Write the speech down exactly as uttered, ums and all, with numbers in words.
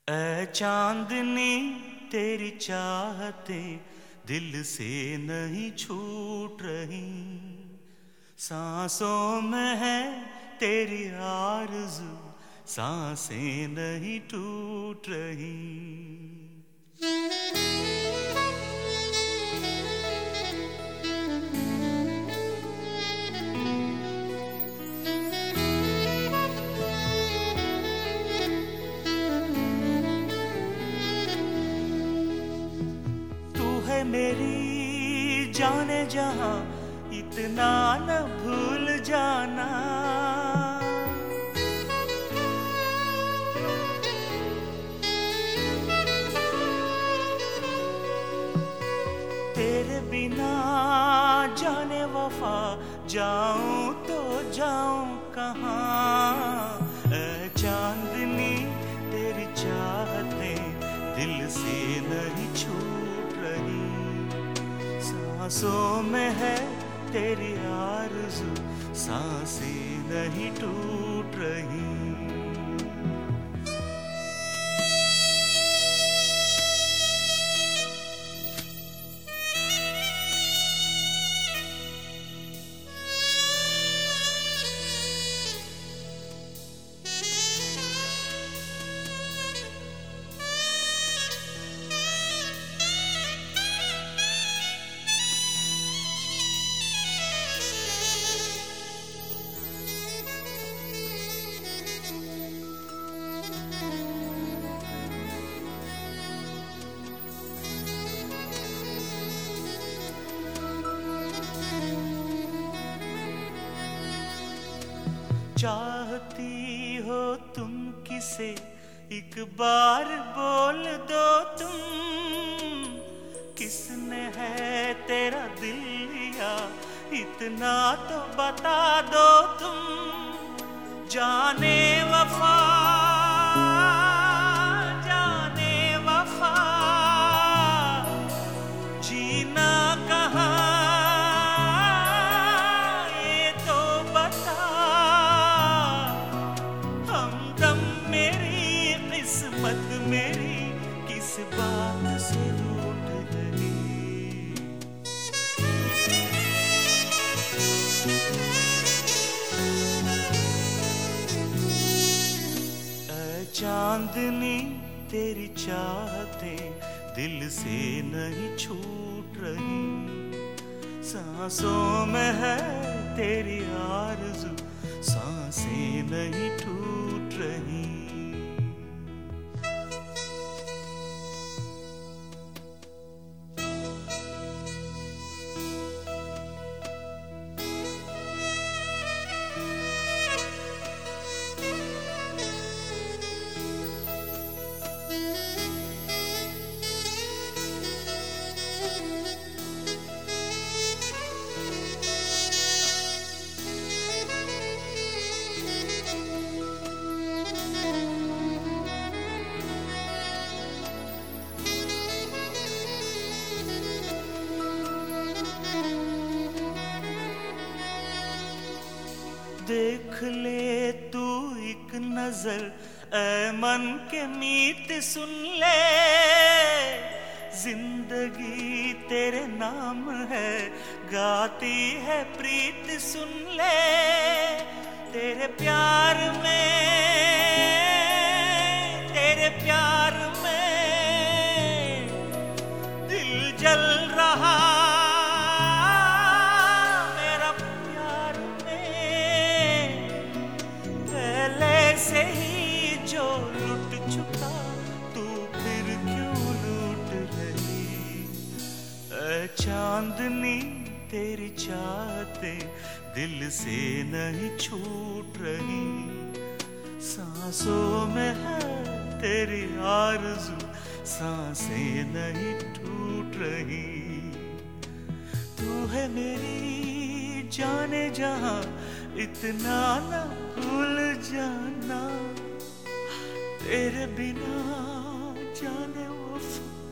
ऐ चांदनी तेरी चाहते दिल से नहीं छूट रही, सांसों में है तेरी आरज़ू, सांसें नहीं टूट रही। मेरी जाने जहां इतना न भूल जाना, तेरे बिना जाने वफा जाऊं तो जाऊं कहां। ऐ चांदनी तेरी चाहते दिल से नहीं छूट रही, सांसों में है तेरी आरज़ू, सांसें नहीं टूट रही। चाहती हो तुम किसे एक बार बोल दो तुम, किसने है तेरा दिल लिया इतना तो बता दो तुम। जाने वफा जाने वफा जीना कहाँ ये तो बता, किस्मत मेरी किस बात से रूठ गई। ऐ चांदनी तेरी चाहते दिल से नहीं छूट रही, सांसों में है तेरी आरज़ू, सांसें नहीं टूट रही। देख ले तू एक नजर ऐ मन के मीत सुन ले, जिंदगी तेरे नाम है गाती है प्रीत सुन ले। तेरे प्यार में तेरे प्यार में दिल जल रहा, से ही जो लुट चुका तू फिर क्यों लूट रही। ऐ चांदनी तेरी चाहते दिल से नहीं छूट रही, सांसों में है तेरी आरज़ू, सांसें नहीं टूट रही। तू है मेरी जाने जहां इतना न भूल जाना, तेरे बिना जाने वफा